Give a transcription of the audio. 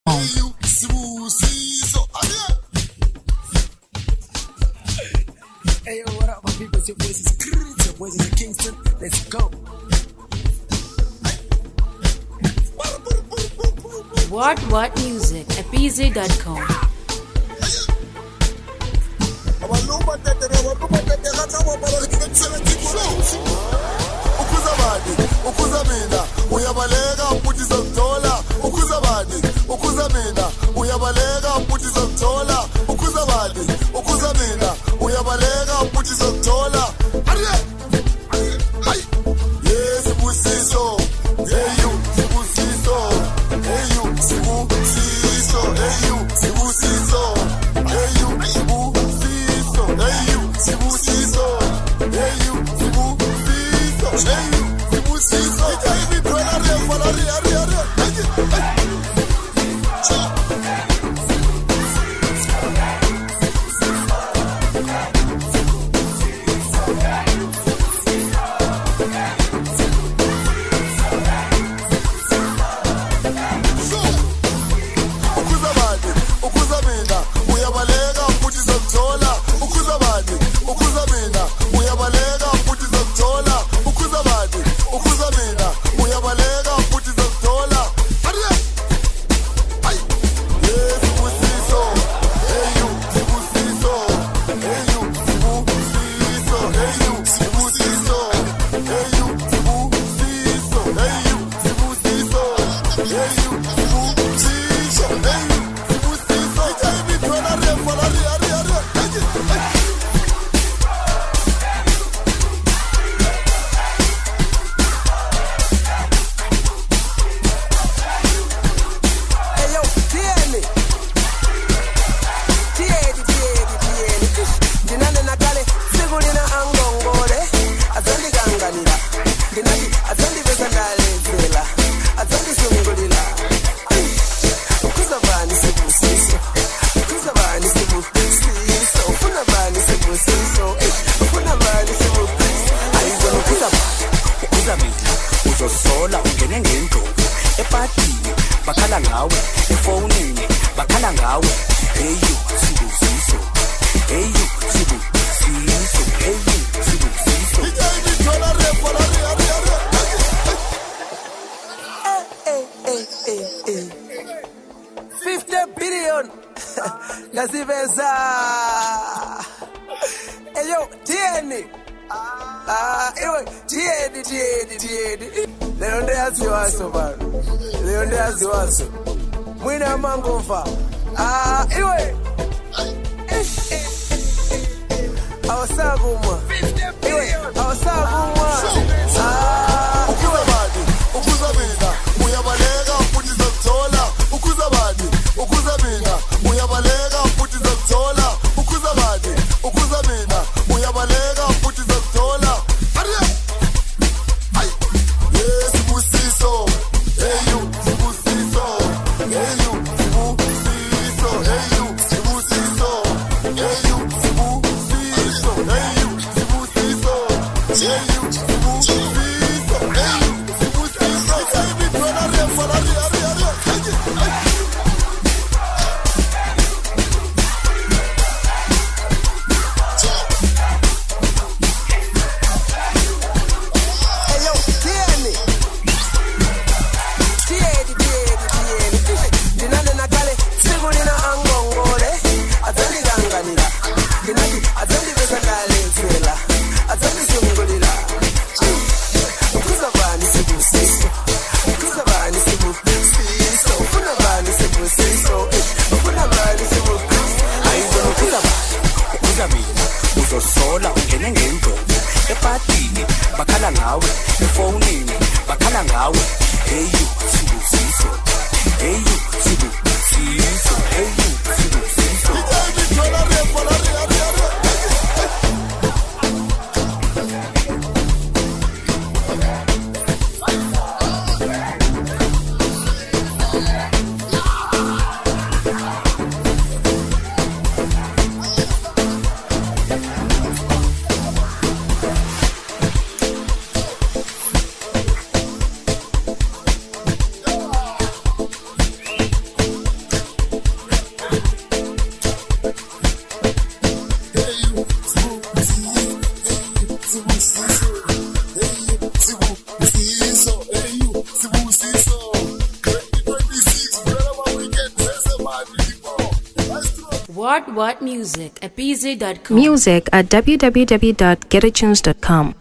Hey, yo, what up, my people? It's your voices, your voices in Kingston. Let's go. What music at pz.com. Ukuzamina uyabaleka futhi uzothola ukuzamina uyabaleka futhi uzothola ukuzamina uyabaleka futhi uzothola yes sibusiso hey you sibusiso hey you sibusiso hey you sibusiso hey you sibusiso hey you sibusiso hey you sibusiso hey you sibusiso hey you Mwina mangova iwe awasaguma iwe awasaguma ukuzamina uyabaleka futhi uzothola ukuzamina uyabaleka futhi uzothola ukuzamina uyabaleka futhi uzothola yes sibusiso hey you sibusiso hey you sibusiso hey you sibusiso hey you sibusiso hey you sibusiso hey you sibusiso hey you sibusiso hey me tola refala uzosola ungene ngento epadini bakhala ngawe efonini bakhala ngawe hey you sibusiso hey you sibusiso hey you sibusiso What music at BZ.com. Music at www.getatunes.com.